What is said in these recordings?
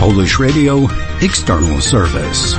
Polish Radio External Service.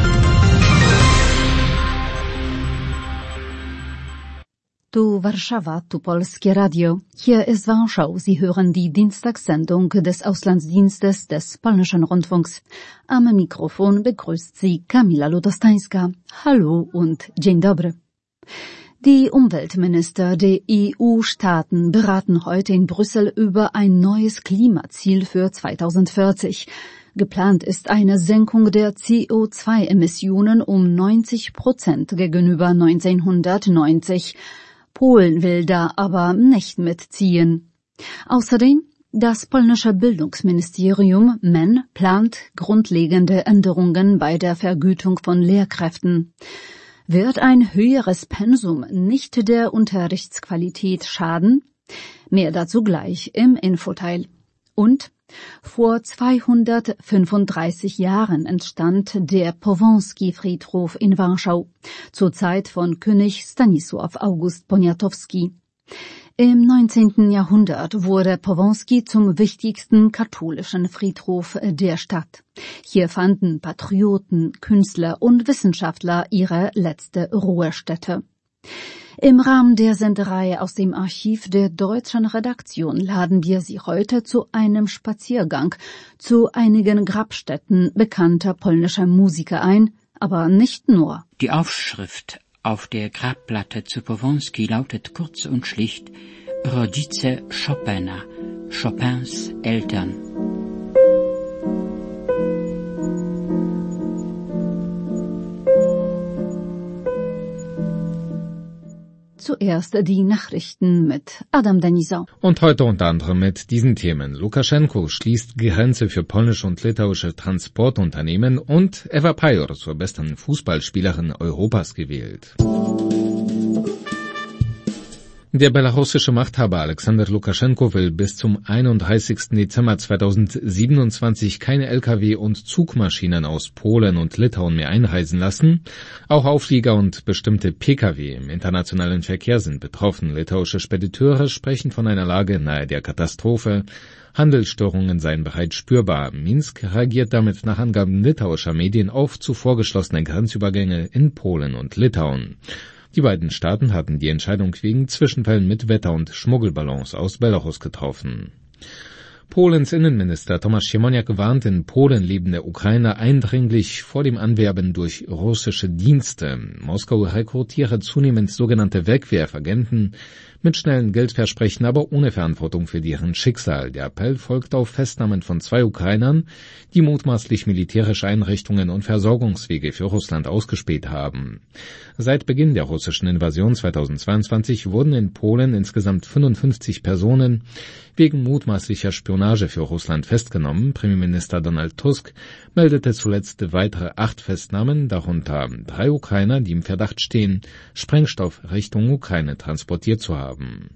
Tu Warszawa, tu Polskie Radio. Hier ist Warschau. Sie hören die Dienstagssendung des Auslandsdienstes des Polnischen Rundfunks. Am Mikrofon begrüßt Sie Kamila Ludostańska. Hallo und dzień dobry. Die Umweltminister der EU-Staaten beraten heute in Brüssel über ein neues Klimaziel für 2040. Geplant ist eine Senkung der CO2-Emissionen um 90% gegenüber 1990. Polen will da aber nicht mitziehen. Außerdem, das polnische Bildungsministerium MEN plant grundlegende Änderungen bei der Vergütung von Lehrkräften. Wird ein höheres Pensum nicht der Unterrichtsqualität schaden? Mehr dazu gleich im Infoteil. Und vor 235 Jahren entstand der Powązki-Friedhof in Warschau, zur Zeit von König Stanisław August Poniatowski. Im 19. Jahrhundert wurde Powązki zum wichtigsten katholischen Friedhof der Stadt. Hier fanden Patrioten, Künstler und Wissenschaftler ihre letzte Ruhestätte. Im Rahmen der Sendereihe aus dem Archiv der deutschen Redaktion laden wir Sie heute zu einem Spaziergang zu einigen Grabstätten bekannter polnischer Musiker ein, aber nicht nur. Die Aufschrift auf der Grabplatte zu Powązki lautet kurz und schlicht Rodzice Chopina, Chopins Eltern. Zuerst die Nachrichten mit Adam Denisau. Und heute unter anderem mit diesen Themen. Lukaschenko schließt Grenze für polnische und litauische Transportunternehmen und Eva Pajor zur besten Fußballspielerin Europas gewählt. Der belarussische Machthaber Alexander Lukaschenko will bis zum 31. Dezember 2027 keine Lkw- und Zugmaschinen aus Polen und Litauen mehr einreisen lassen. Auch Auflieger und bestimmte Pkw im internationalen Verkehr sind betroffen. Litauische Spediteure sprechen von einer Lage nahe der Katastrophe. Handelsstörungen seien bereits spürbar. Minsk reagiert damit nach Angaben litauischer Medien auf zuvor geschlossene Grenzübergänge in Polen und Litauen. Die beiden Staaten hatten die Entscheidung wegen Zwischenfällen mit Wetter- und Schmuggelballons aus Belarus getroffen. Polens Innenminister Tomasz Siemoniak warnt in Polen lebende Ukrainer eindringlich vor dem Anwerben durch russische Dienste. Moskau rekrutiere zunehmend sogenannte Wegwerfagenten mit schnellen Geldversprechen, aber ohne Verantwortung für deren Schicksal. Der Appell folgt auf Festnahmen von 2 Ukrainern, die mutmaßlich militärische Einrichtungen und Versorgungswege für Russland ausgespäht haben. Seit Beginn der russischen Invasion 2022 wurden in Polen insgesamt 55 Personen wegen mutmaßlicher Spionage für Russland festgenommen. Premierminister Donald Tusk meldete zuletzt weitere 8 Festnahmen, darunter 3 Ukrainer, die im Verdacht stehen, Sprengstoff Richtung Ukraine transportiert zu haben.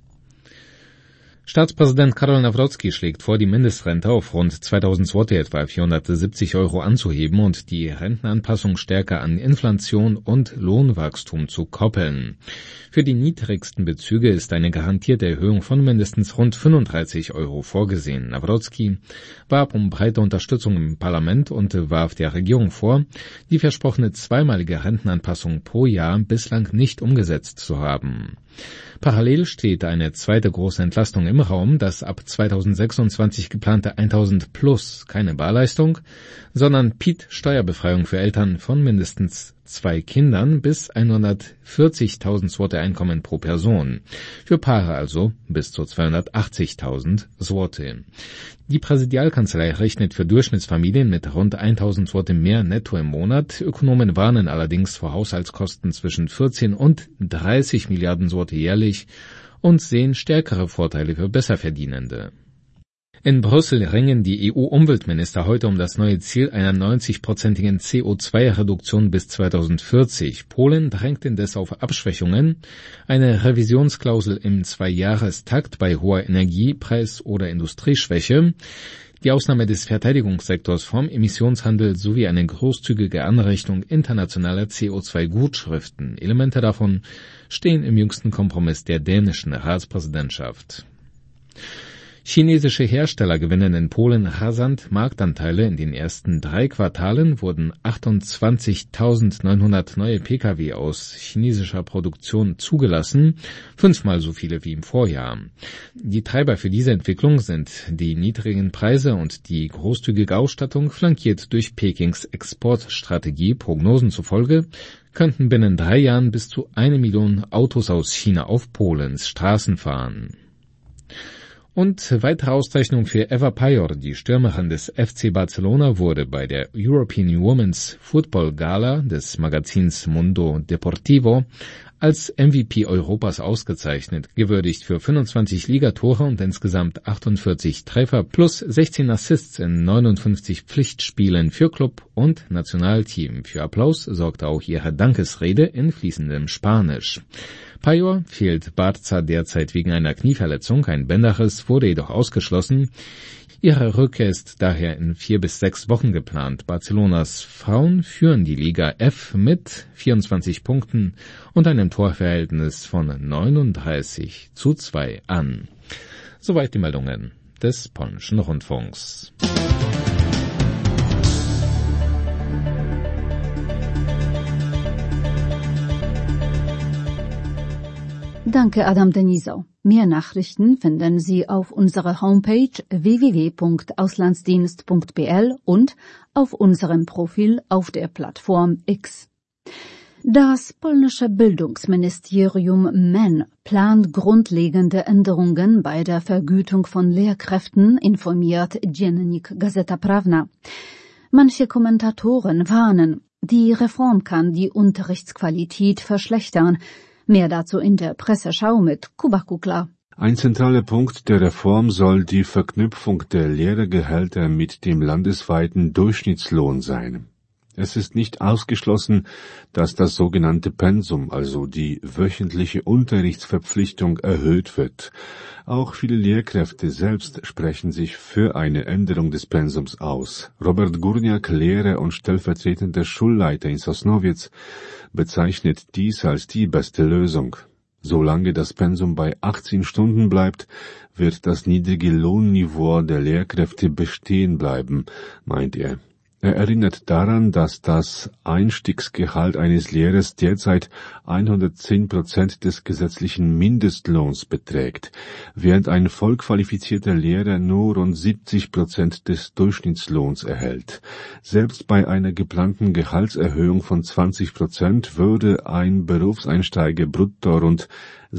Staatspräsident Karol Nawrocki schlägt vor, die Mindestrente auf rund 2000 Zloty, etwa 470 € anzuheben und die Rentenanpassung stärker an Inflation und Lohnwachstum zu koppeln. Für die niedrigsten Bezüge ist eine garantierte Erhöhung von mindestens rund 35 € vorgesehen. Nawrocki warb um breite Unterstützung im Parlament und warf der Regierung vor, die versprochene zweimalige Rentenanpassung pro Jahr bislang nicht umgesetzt zu haben. Parallel steht eine zweite große Entlastung im Raum, das ab 2026 geplante 1000 plus keine Barleistung, sondern PIT-Steuerbefreiung für Eltern von mindestens 2 Kindern bis 140.000 Zloty Einkommen pro Person. Für Paare also bis zu 280.000 Zloty. Die Präsidialkanzlei rechnet für Durchschnittsfamilien mit rund 1.000 Zloty mehr netto im Monat. Ökonomen warnen allerdings vor Haushaltskosten zwischen 14 und 30 Milliarden Zloty jährlich und sehen stärkere Vorteile für Besserverdienende. In Brüssel ringen die EU-Umweltminister heute um das neue Ziel einer 90-prozentigen CO2-Reduktion bis 2040. Polen drängt indes auf Abschwächungen. Eine Revisionsklausel im 2-Jahrestakt bei hoher Energiepreis- oder Industrieschwäche, die Ausnahme des Verteidigungssektors vom Emissionshandel sowie eine großzügige Anrechnung internationaler CO2-Gutschriften. Elemente davon stehen im jüngsten Kompromiss der dänischen Ratspräsidentschaft. Chinesische Hersteller gewinnen in Polen rasant Marktanteile. In den ersten 3 Quartalen wurden 28.900 neue Pkw aus chinesischer Produktion zugelassen, 5-mal so viele wie im Vorjahr. Die Treiber für diese Entwicklung sind die niedrigen Preise und die großzügige Ausstattung, flankiert durch Pekings Exportstrategie. Prognosen zufolge könnten binnen 3 Jahren bis zu 1 Million Autos aus China auf Polens Straßen fahren. Und weitere Auszeichnung für Eva Pajor, die Stürmerin des FC Barcelona, wurde bei der European Women's Football Gala des Magazins Mundo Deportivo als MVP Europas ausgezeichnet, gewürdigt für 25 Ligatore und insgesamt 48 Treffer plus 16 Assists in 59 Pflichtspielen für Club und Nationalteam. Für Applaus sorgte auch ihre Dankesrede in fließendem Spanisch. Pajor fehlt Barça derzeit wegen einer Knieverletzung, ein Bänderriss wurde jedoch ausgeschlossen. Ihre Rückkehr ist daher in 4 bis 6 Wochen geplant. Barcelonas Frauen führen die Liga F mit 24 Punkten und einem Torverhältnis von 39:2 an. Soweit die Meldungen des polnischen Rundfunks. Danke, Adam Denisau. Mehr Nachrichten finden Sie auf unserer Homepage www.auslandsdienst.pl und auf unserem Profil auf der Plattform X. Das polnische Bildungsministerium MEN plant grundlegende Änderungen bei der Vergütung von Lehrkräften, informiert Dziennik Gazeta Prawna. Manche Kommentatoren warnen, die Reform kann die Unterrichtsqualität verschlechtern. Mehr dazu in der Presseschau mit Kuba Kukla. Ein zentraler Punkt der Reform soll die Verknüpfung der Lehrergehälter mit dem landesweiten Durchschnittslohn sein. Es ist nicht ausgeschlossen, dass das sogenannte Pensum, also die wöchentliche Unterrichtsverpflichtung, erhöht wird. Auch viele Lehrkräfte selbst sprechen sich für eine Änderung des Pensums aus. Robert Górniak, Lehrer und stellvertretender Schulleiter in Sosnowiec, bezeichnet dies als die beste Lösung. Solange das Pensum bei 18 Stunden bleibt, wird das niedrige Lohnniveau der Lehrkräfte bestehen bleiben, meint er. Er erinnert daran, dass das Einstiegsgehalt eines Lehrers derzeit 110% des gesetzlichen Mindestlohns beträgt, während ein vollqualifizierter Lehrer nur rund 70% des Durchschnittslohns erhält. Selbst bei einer geplanten Gehaltserhöhung von 20% würde ein Berufseinsteiger brutto rund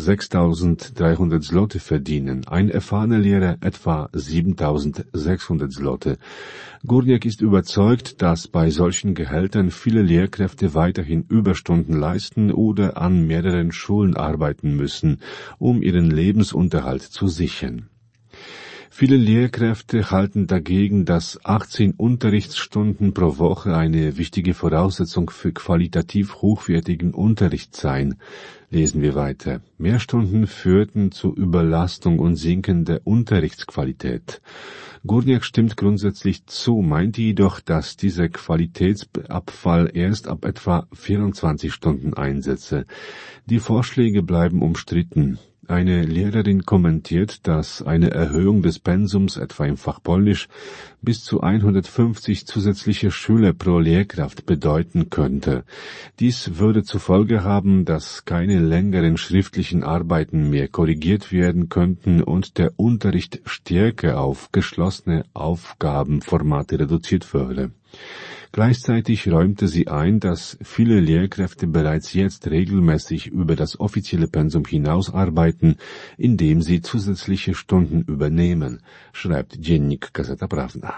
6.300 Zloty verdienen, ein erfahrener Lehrer etwa 7.600 Zloty. Górniak ist überzeugt, dass bei solchen Gehältern viele Lehrkräfte weiterhin Überstunden leisten oder an mehreren Schulen arbeiten müssen, um ihren Lebensunterhalt zu sichern. Viele Lehrkräfte halten dagegen, dass 18 Unterrichtsstunden pro Woche eine wichtige Voraussetzung für qualitativ hochwertigen Unterricht seien. Lesen wir weiter. Mehr Stunden führten zu Überlastung und sinkender Unterrichtsqualität. Górniak stimmt grundsätzlich zu, meint jedoch, dass dieser Qualitätsabfall erst ab etwa 24 Stunden einsetze. Die Vorschläge bleiben umstritten. Eine Lehrerin kommentiert, dass eine Erhöhung des Pensums, etwa im Fach Polnisch, bis zu 150 zusätzliche Schüler pro Lehrkraft bedeuten könnte. Dies würde zur Folge haben, dass keine längeren schriftlichen Arbeiten mehr korrigiert werden könnten und der Unterricht stärker auf geschlossene Aufgabenformate reduziert würde. Gleichzeitig räumte sie ein, dass viele Lehrkräfte bereits jetzt regelmäßig über das offizielle Pensum hinaus arbeiten, indem sie zusätzliche Stunden übernehmen, schreibt Dziennik Gazeta Prawna.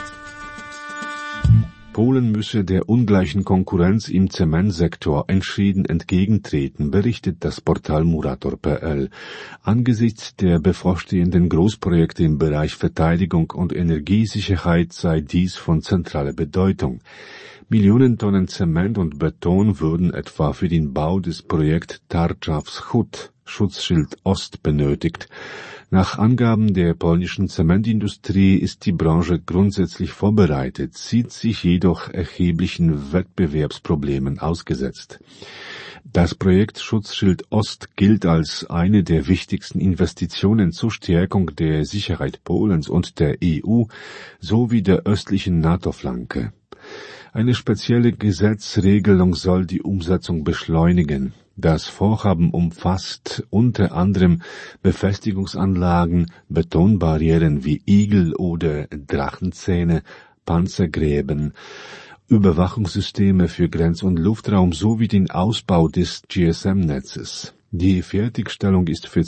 Polen müsse der ungleichen Konkurrenz im Zementsektor entschieden entgegentreten, berichtet das Portal Murator.pl. Angesichts der bevorstehenden Großprojekte im Bereich Verteidigung und Energiesicherheit sei dies von zentraler Bedeutung. Millionen Tonnen Zement und Beton würden etwa für den Bau des Projekts Tarcza Wschód, Schutzschild Ost, benötigt. Nach Angaben der polnischen Zementindustrie ist die Branche grundsätzlich vorbereitet, sieht sich jedoch erheblichen Wettbewerbsproblemen ausgesetzt. Das Projekt Schutzschild Ost gilt als eine der wichtigsten Investitionen zur Stärkung der Sicherheit Polens und der EU sowie der östlichen NATO-Flanke. Eine spezielle Gesetzregelung soll die Umsetzung beschleunigen. Das Vorhaben umfasst unter anderem Befestigungsanlagen, Betonbarrieren wie Igel oder Drachenzähne, Panzergräben, Überwachungssysteme für Grenz- und Luftraum sowie den Ausbau des GSM-Netzes. Die Fertigstellung ist für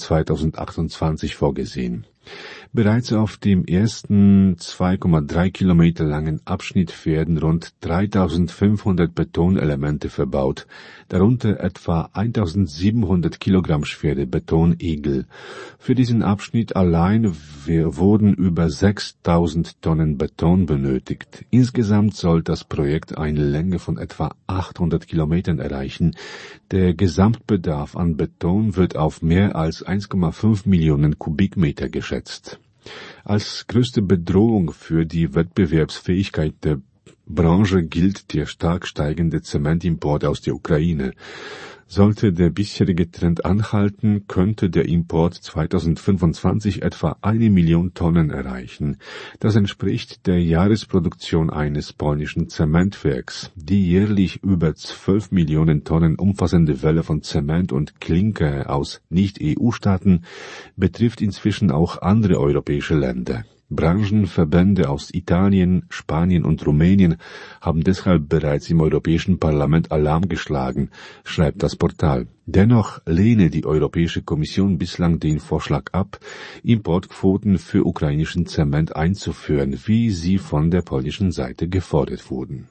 2028 vorgesehen. Bereits auf dem ersten 2,3 Kilometer langen Abschnitt werden rund 3500 Betonelemente verbaut, darunter etwa 1700 Kilogramm schwere Betonigel. Für diesen Abschnitt allein wurden über 6000 Tonnen Beton benötigt. Insgesamt soll das Projekt eine Länge von etwa 800 Kilometern erreichen. Der Gesamtbedarf an Beton wird auf mehr als 1,5 Millionen Kubikmeter geschätzt. Als größte Bedrohung für die Wettbewerbsfähigkeit der Branche gilt der stark steigende Zementimport aus der Ukraine. Sollte der bisherige Trend anhalten, könnte der Import 2025 etwa 1 Million Tonnen erreichen. Das entspricht der Jahresproduktion eines polnischen Zementwerks. Die jährlich über 12 Millionen Tonnen umfassende Welle von Zement und Klinker aus Nicht-EU-Staaten betrifft inzwischen auch andere europäische Länder. Branchenverbände aus Italien, Spanien und Rumänien haben deshalb bereits im Europäischen Parlament Alarm geschlagen, schreibt das Portal. Dennoch lehne die Europäische Kommission bislang den Vorschlag ab, Importquoten für ukrainischen Zement einzuführen, wie sie von der polnischen Seite gefordert wurden.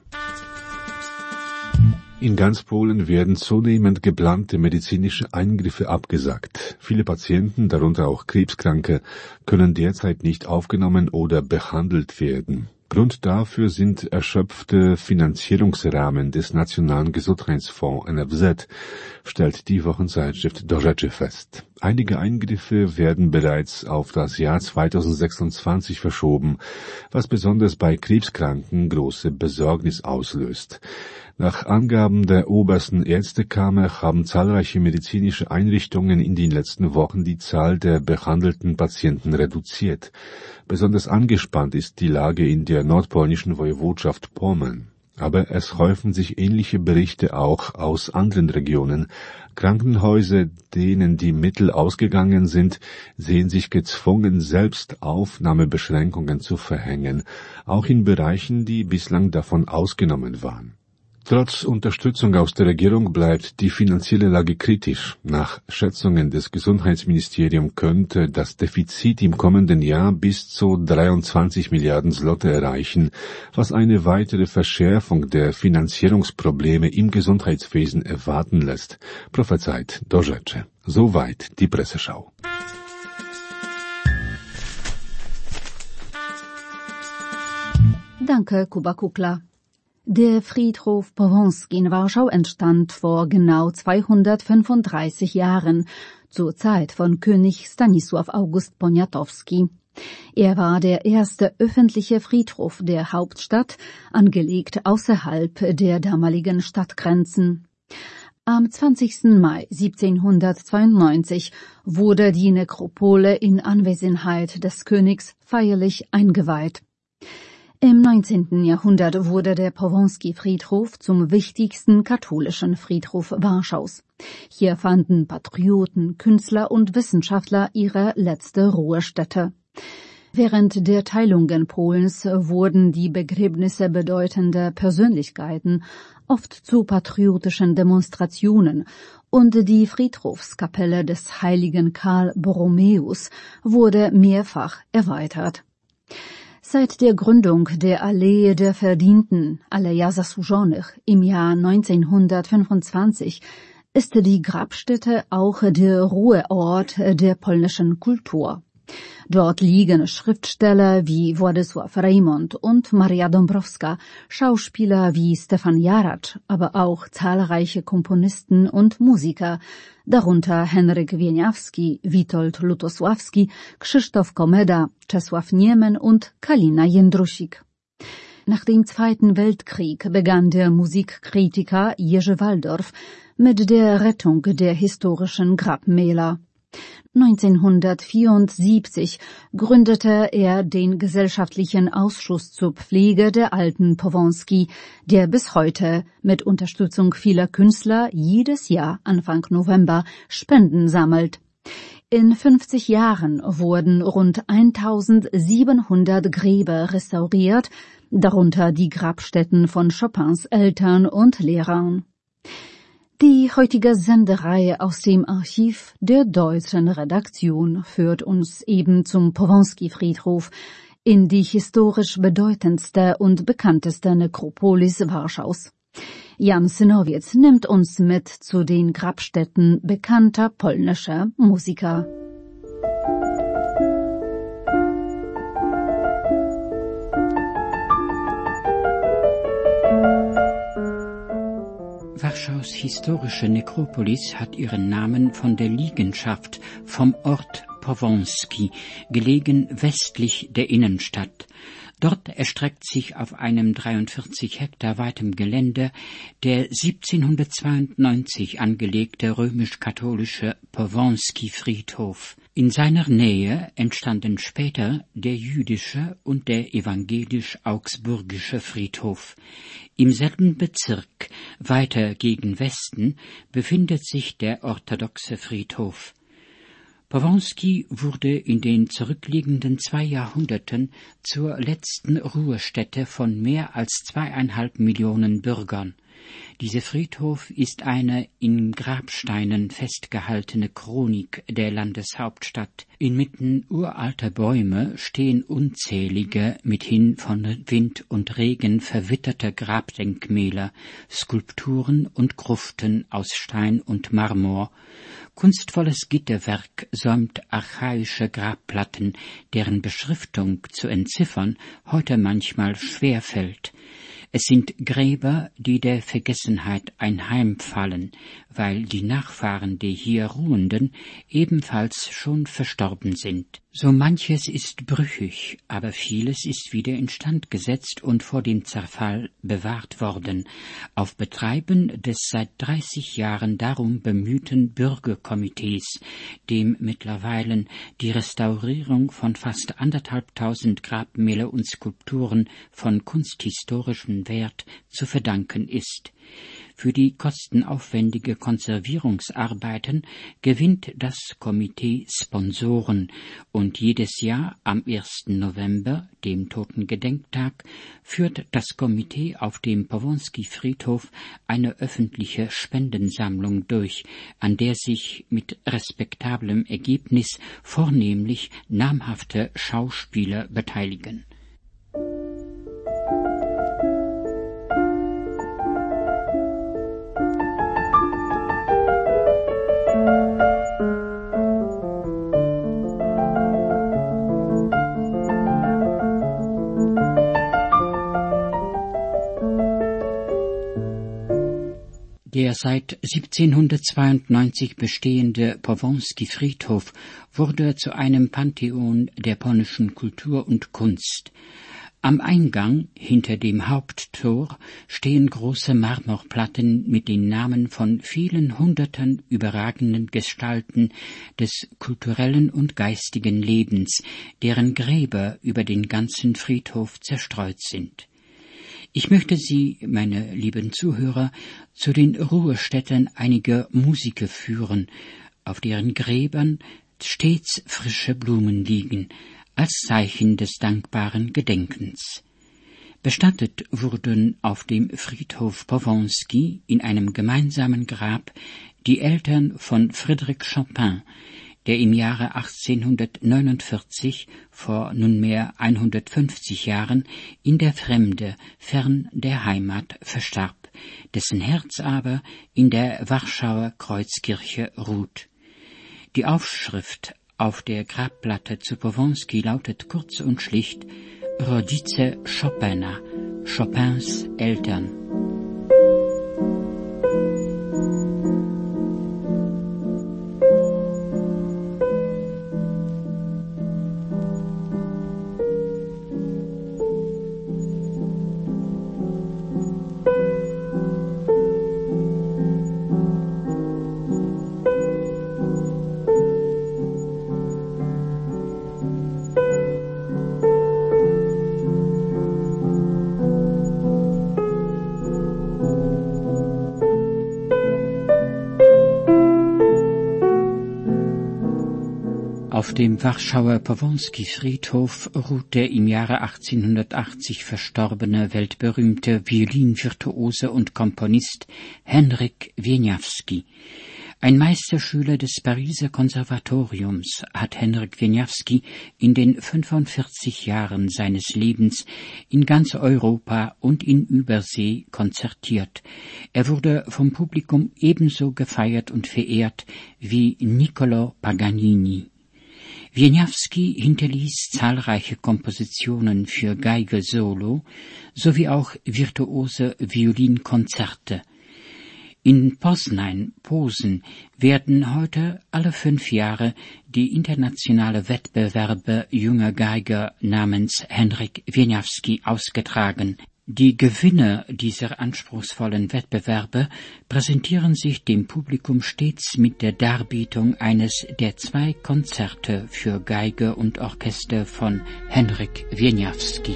In ganz Polen werden zunehmend geplante medizinische Eingriffe abgesagt. Viele Patienten, darunter auch Krebskranke, können derzeit nicht aufgenommen oder behandelt werden. Grund dafür sind erschöpfte Finanzierungsrahmen des Nationalen Gesundheitsfonds NFZ, stellt die Wochenzeitschrift Do Rzeczy fest. Einige Eingriffe werden bereits auf das Jahr 2026 verschoben, was besonders bei Krebskranken große Besorgnis auslöst. Nach Angaben der obersten Ärztekammer haben zahlreiche medizinische Einrichtungen in den letzten Wochen die Zahl der behandelten Patienten reduziert. Besonders angespannt ist die Lage in der nordpolnischen Woiwodschaft Pommern. Aber es häufen sich ähnliche Berichte auch aus anderen Regionen. Krankenhäuser, denen die Mittel ausgegangen sind, sehen sich gezwungen, selbst Aufnahmebeschränkungen zu verhängen, auch in Bereichen, die bislang davon ausgenommen waren. Trotz Unterstützung aus der Regierung bleibt die finanzielle Lage kritisch. Nach Schätzungen des Gesundheitsministeriums könnte das Defizit im kommenden Jahr bis zu 23 Milliarden Zloty erreichen, was eine weitere Verschärfung der Finanzierungsprobleme im Gesundheitswesen erwarten lässt, prophezeit Do Rzeczy. Soweit die Presseschau. Danke, Kuba Kukla. Der Friedhof Powązki in Warschau entstand vor genau 235 Jahren, zur Zeit von König Stanisław August Poniatowski. Er war der erste öffentliche Friedhof der Hauptstadt, angelegt außerhalb der damaligen Stadtgrenzen. Am 20. Mai 1792 wurde die Nekropole in Anwesenheit des Königs feierlich eingeweiht. Im 19. Jahrhundert wurde der Powązki-Friedhof zum wichtigsten katholischen Friedhof Warschaus. Hier fanden Patrioten, Künstler und Wissenschaftler ihre letzte Ruhestätte. Während der Teilungen Polens wurden die Begräbnisse bedeutender Persönlichkeiten oft zu patriotischen Demonstrationen und die Friedhofskapelle des heiligen Karl Borromäus wurde mehrfach erweitert. Seit der Gründung der Allee der Verdienten, Aleja Zasłużonych, im Jahr 1925 ist die Grabstätte auch der Ruheort der polnischen Kultur. Dort liegen Schriftsteller wie Władysław Reymont und Maria Dąbrowska, Schauspieler wie Stefan Jarac, aber auch zahlreiche Komponisten und Musiker, darunter Henryk Wieniawski, Witold Lutosławski, Krzysztof Komeda, Czesław Niemen und Kalina Jędrusik. Nach dem Zweiten Weltkrieg begann der Musikkritiker Jerzy Walldorf mit der Rettung der historischen Grabmäler. 1974 gründete er den Gesellschaftlichen Ausschuss zur Pflege der alten Powązki, der bis heute mit Unterstützung vieler Künstler jedes Jahr Anfang November Spenden sammelt. In 50 Jahren wurden rund 1700 Gräber restauriert, darunter die Grabstätten von Chopins Eltern und Lehrern. Die heutige Sendereihe aus dem Archiv der deutschen Redaktion führt uns eben zum Powązki-Friedhof, in die historisch bedeutendste und bekannteste Nekropolis Warschaus. Jan Synowiec nimmt uns mit zu den Grabstätten bekannter polnischer Musiker. Warschaus historische Nekropolis hat ihren Namen von der Liegenschaft vom Ort Powązki, gelegen westlich der Innenstadt. Dort erstreckt sich auf einem 43 Hektar weitem Gelände der 1792 angelegte römisch-katholische Powązki-Friedhof. In seiner Nähe entstanden später der jüdische und der evangelisch-augsburgische Friedhof. Im selben Bezirk, weiter gegen Westen, befindet sich der orthodoxe Friedhof. Powązki wurde in den zurückliegenden 2 Jahrhunderten zur letzten Ruhestätte von mehr als 2,5 Millionen Bürgern. Dieser Friedhof ist eine in Grabsteinen festgehaltene Chronik der Landeshauptstadt. Inmitten uralter Bäume stehen unzählige, mithin von Wind und Regen verwitterte Grabdenkmäler, Skulpturen und Gruften aus Stein und Marmor. Kunstvolles Gitterwerk säumt archaische Grabplatten, deren Beschriftung zu entziffern heute manchmal schwer fällt. Es sind Gräber, die der Vergessenheit einheimfallen, weil die Nachfahren der hier Ruhenden ebenfalls schon verstorben sind. So manches ist brüchig, aber vieles ist wieder instand gesetzt und vor dem Zerfall bewahrt worden, auf Betreiben des seit 30 Jahren darum bemühten Bürgerkomitees, dem mittlerweile die Restaurierung von fast 1500 Grabmäler und Skulpturen von kunsthistorischem Wert zu verdanken ist. Für die kostenaufwendige Konservierungsarbeiten gewinnt das Komitee Sponsoren und jedes Jahr am 1. November, dem Totengedenktag, führt das Komitee auf dem Powązki-Friedhof eine öffentliche Spendensammlung durch, an der sich mit respektablem Ergebnis vornehmlich namhafte Schauspieler beteiligen. Der seit 1792 bestehende Powązki-Friedhof wurde zu einem Pantheon der polnischen Kultur und Kunst. Am Eingang, hinter dem Haupttor, stehen große Marmorplatten mit den Namen von vielen hunderten überragenden Gestalten des kulturellen und geistigen Lebens, deren Gräber über den ganzen Friedhof zerstreut sind. Ich möchte Sie, meine lieben Zuhörer, zu den Ruhestätten einiger Musiker führen, auf deren Gräbern stets frische Blumen liegen, als Zeichen des dankbaren Gedenkens. Bestattet wurden auf dem Friedhof Powązki in einem gemeinsamen Grab die Eltern von Frédéric Chopin, der im Jahre 1849, vor nunmehr 150 Jahren, in der Fremde, fern der Heimat, verstarb, dessen Herz aber in der Warschauer Kreuzkirche ruht. Die Aufschrift auf der Grabplatte zu Powązki lautet kurz und schlicht Rodzice Chopina, Chopins Eltern. Auf dem Warschauer Powązki-Friedhof ruht der im Jahre 1880 verstorbene weltberühmte Violinvirtuose und Komponist Henryk Wieniawski. Ein Meisterschüler des Pariser Konservatoriums hat Henryk Wieniawski in den 45 Jahren seines Lebens in ganz Europa und in Übersee konzertiert. Er wurde vom Publikum ebenso gefeiert und verehrt wie Niccolò Paganini. Wieniawski hinterließ zahlreiche Kompositionen für Geige Solo sowie auch virtuose Violinkonzerte. In Poznań, Posen, werden heute alle 5 Jahre die internationale Wettbewerbe junger Geiger namens Henryk Wieniawski ausgetragen. Die Gewinner dieser anspruchsvollen Wettbewerbe präsentieren sich dem Publikum stets mit der Darbietung eines der 2 Konzerte für Geige und Orchester von Henryk Wieniawski.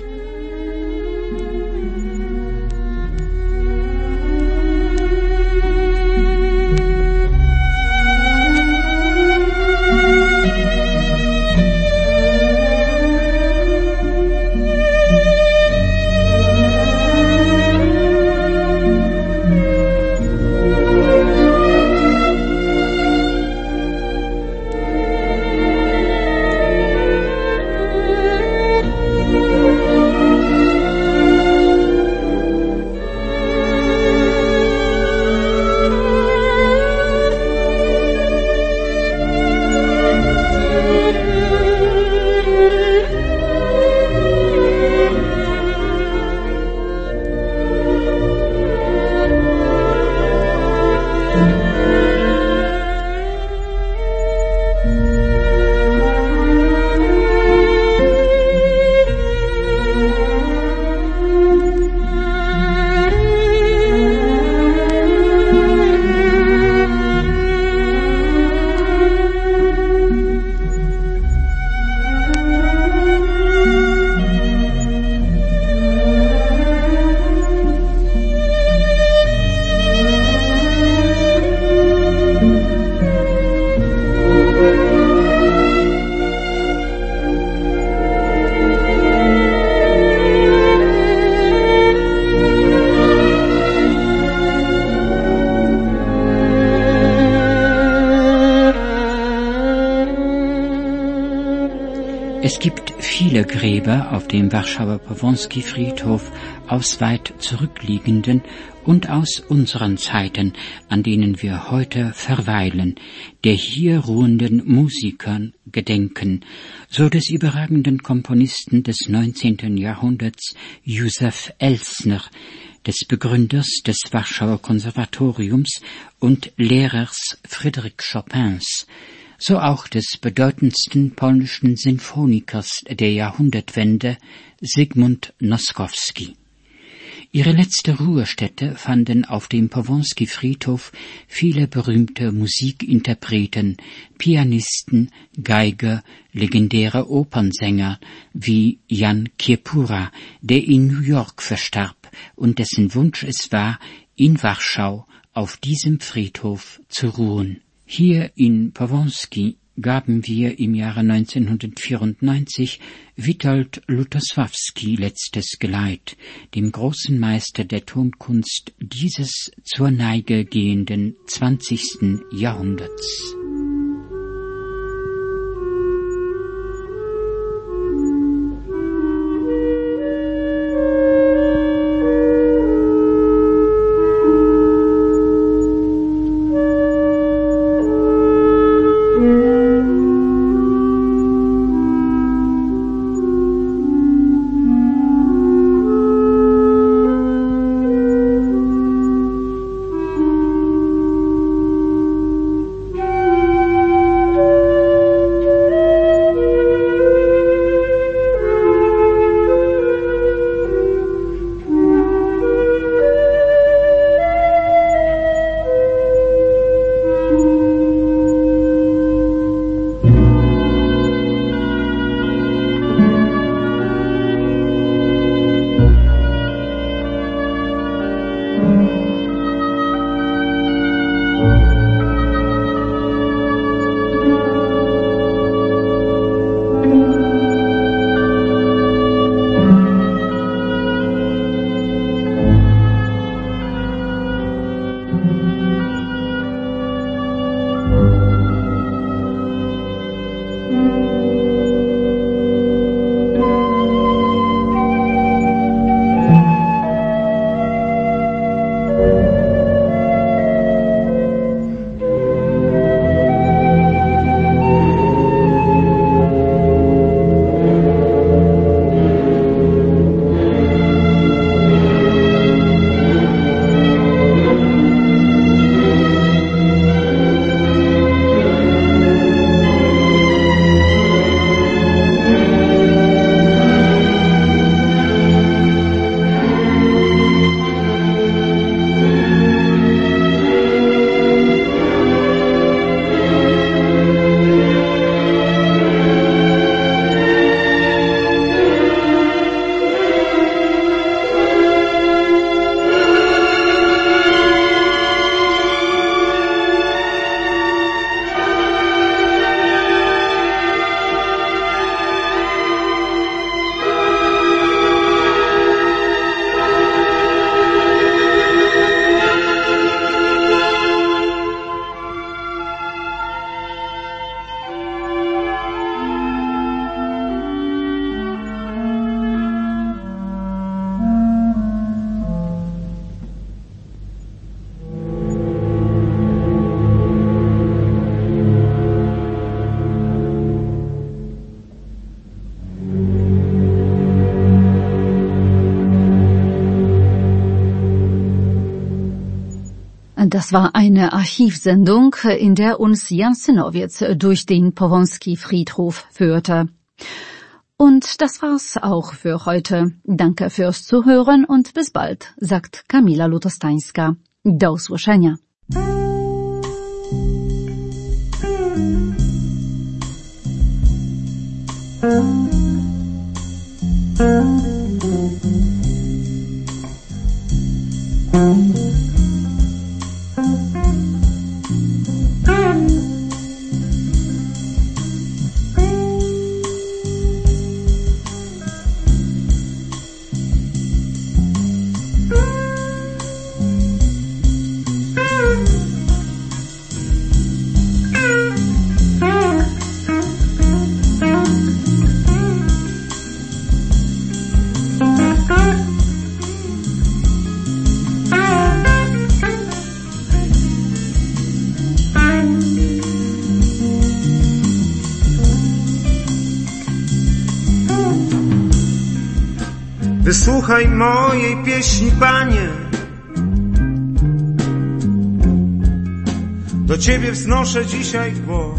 Es gibt viele Gräber auf dem Warschauer Powązki-Friedhof aus weit zurückliegenden und aus unseren Zeiten, an denen wir heute verweilen, der hier ruhenden Musikern gedenken, so des überragenden Komponisten des 19. Jahrhunderts Józef Elsner, des Begründers des Warschauer Konservatoriums und Lehrers Fryderyk Chopins, so auch des bedeutendsten polnischen Sinfonikers der Jahrhundertwende, Zygmunt Noskowski. Ihre letzte Ruhestätte fanden auf dem Powązki-Friedhof viele berühmte Musikinterpreten, Pianisten, Geiger, legendäre Opernsänger wie Jan Kiepura, der in New York verstarb und dessen Wunsch es war, in Warschau auf diesem Friedhof zu ruhen. Hier in Powązki gaben wir im Jahre 1994 Witold Lutosławski letztes Geleit, dem großen Meister der Tonkunst dieses zur Neige gehenden 20. Jahrhunderts. Das war eine Archivsendung, in der uns Jan Sinowitz durch den Powązki-Friedhof führte. Und das war's auch für heute. Danke fürs Zuhören und bis bald, sagt Kamila Lutostańska. Do usłyszenia. Wysłuchaj mojej pieśni, Panie. Do Ciebie wznoszę dzisiaj głos.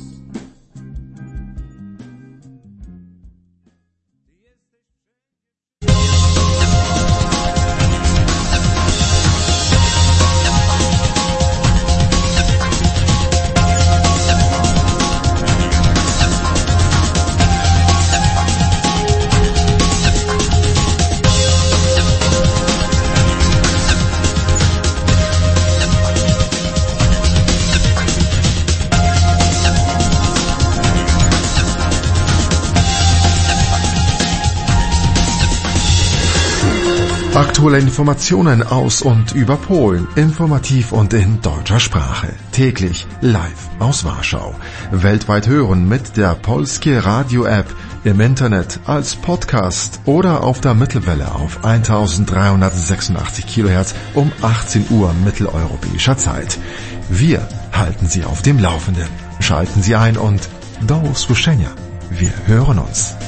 Aktuelle Informationen aus und über Polen, informativ und in deutscher Sprache. Täglich live aus Warschau. Weltweit hören mit der Polskie Radio App, im Internet als Podcast oder auf der Mittelwelle auf 1386 kHz um 18 Uhr mitteleuropäischer Zeit. Wir halten Sie auf dem Laufenden. Schalten Sie ein und do usłyszenia. Wir hören uns.